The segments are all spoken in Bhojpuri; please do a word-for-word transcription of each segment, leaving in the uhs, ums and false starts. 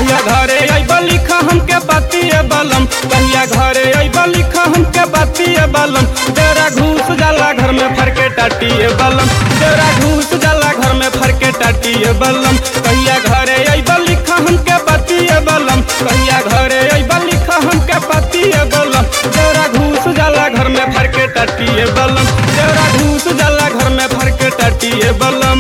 कहिया घरे अइबा लिखा हमके बतिए बलम, कहिया घरे अइबा लिखा हमके बतिए बलम। तेरा घूस जाला घर में फरके टाटिए बलम, तेरा घूस जाला घर में फरके टाटिए बलम। कहिया घरे अइबा लिखा हमके बतिए बलम, कहिया घरे अइबा लिखा हमके बतिए बलम। तेरा घूस जाला घर में फरके टाटिए बलम, तेरा घूस जाला घर में फरके टाटिए बलम।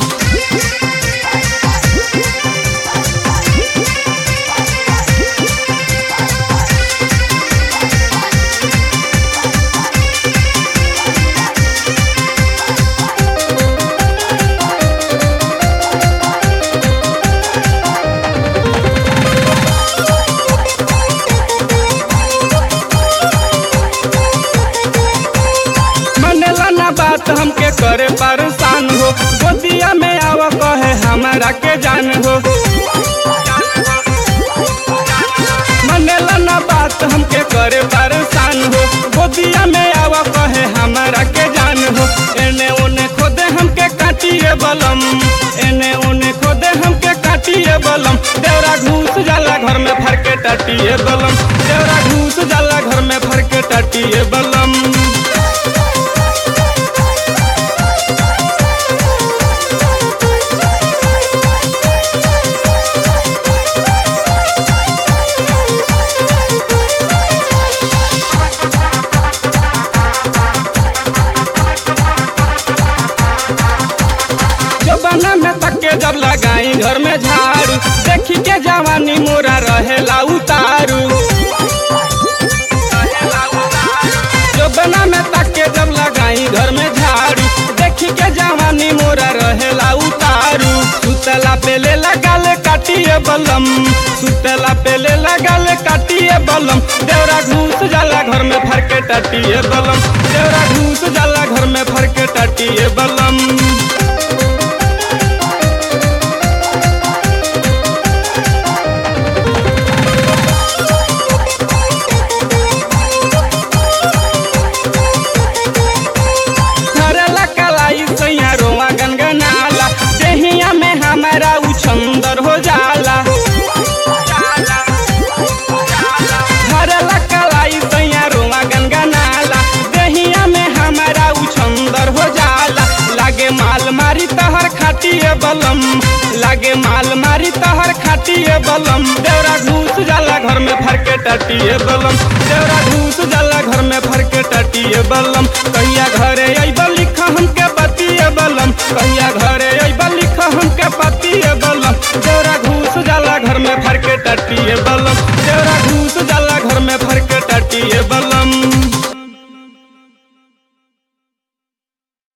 बात हमके करे परेशान हो, गोदिया में आवा कहे हमारा के जान हो। मनेला ना बात हमके करे परेशान हो, गोदिया में आवा कहे हमारा के जान हो। एने ओने खोदे हमके काटिए बलम, एने ओने खोदे हमके काटिए बलम। तेरा घूस जाला घर में फरके टाटिए बलम, तेरा घूस जाला घर में फरके टाटिए बलम। जबाना में तके जब लगाई घर में झाड़ू, देखी के जवानी मोरा रहेला उतारू। जबाना में तके जब लगाई घर में झाड़ू, देखी के जवानी मोरा रहेला उतारू। सुतला पेले लगाल काटिए बलम, सुतला पेले लगाल काटिए बलम। देवरा घूस जाला घर में फरके टाटिए बलम, देवरा घूस जाला घर में फरके टाटिए बलम। हमारा उछंदर हो जाला, घरला कलाई सैया रोआ गनगनाला। दहिया में हमारा उछंदर हो जाला। लागे माल मारी तहर खाटिए बलम, लागे माल मारी तहर खाटिए बलम। देवरा घूस जाला घर में फरके टाटिए बलम, देवरा घूस जाला घर में फरके टाटिए बलम। कहिया घरे अइबा लिखा हमके बतिए बलम, कहिया घरे अइबा लिखा हमके बतिए